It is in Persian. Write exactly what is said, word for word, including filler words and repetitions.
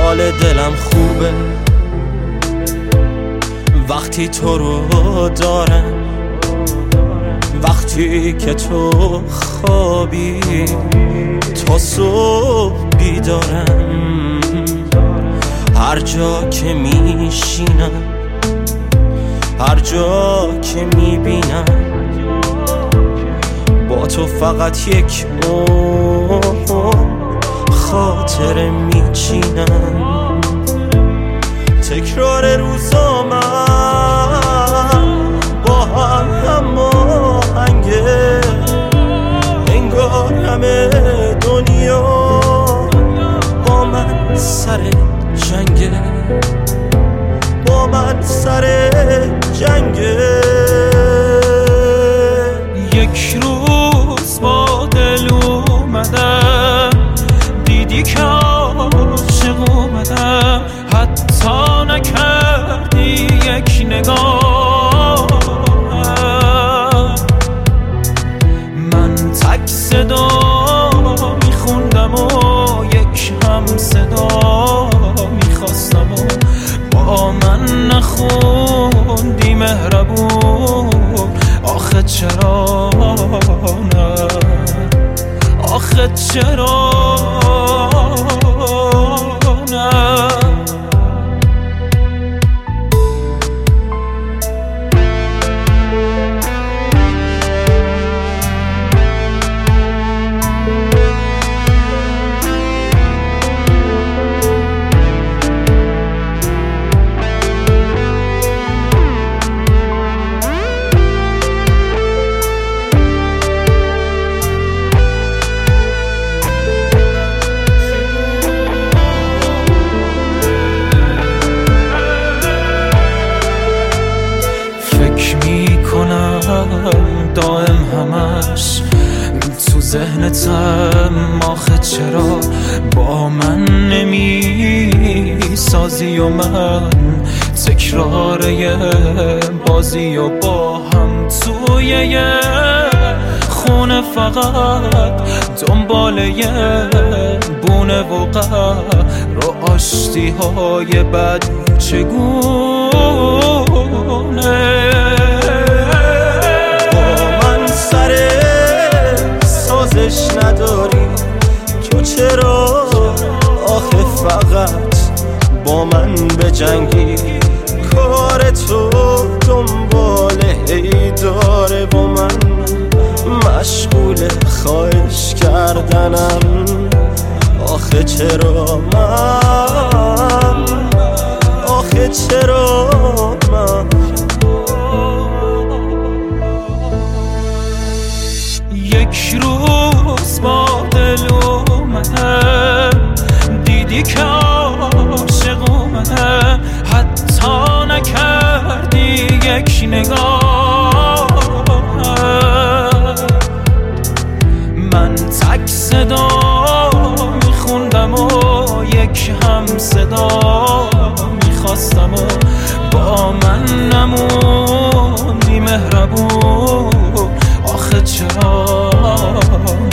حال دلم خوبه وقتی تو رو دارم، وقتی که تو خوابی تا صبح بیدارم. هر جا که میشینم، هر جا که میبینم، با تو فقط یک عمر خاطره میچینم. تکرار روزا من با هم هماهنگه، انگار همه دنیا با من سر جنگه، با من سر جنگه. یک روز با دل اومدم، دیدی که عاشق اومدم، حتی نکردی یک نگاه. من تک صدا میخوندم و یک هم صدا میخواستم و با من نخوندی مهربون. آخه چرا نه، آخه چرا نه. دائم همش تو ذهنتم، آخه چرا با من نمی سازی و من تکرار یه بازی و با هم توی یه خونه فقط دنبال یه بونه و قهر و آشتی های بد چگونه. سازش نداری تو چرا آخه فقط با من بجنگی؟ کار تو دنبال هی داره با من مشغول خواهش کردنم. آخه چرا من، آخه چرا من. یک روز با دل اومدم، دیدی که عاشق اومدم، حتی نکردی یک نگاه. من تک صدا میخوندم و یک هم صدا میخواستم و با من نموندی مهربون. آخه چرا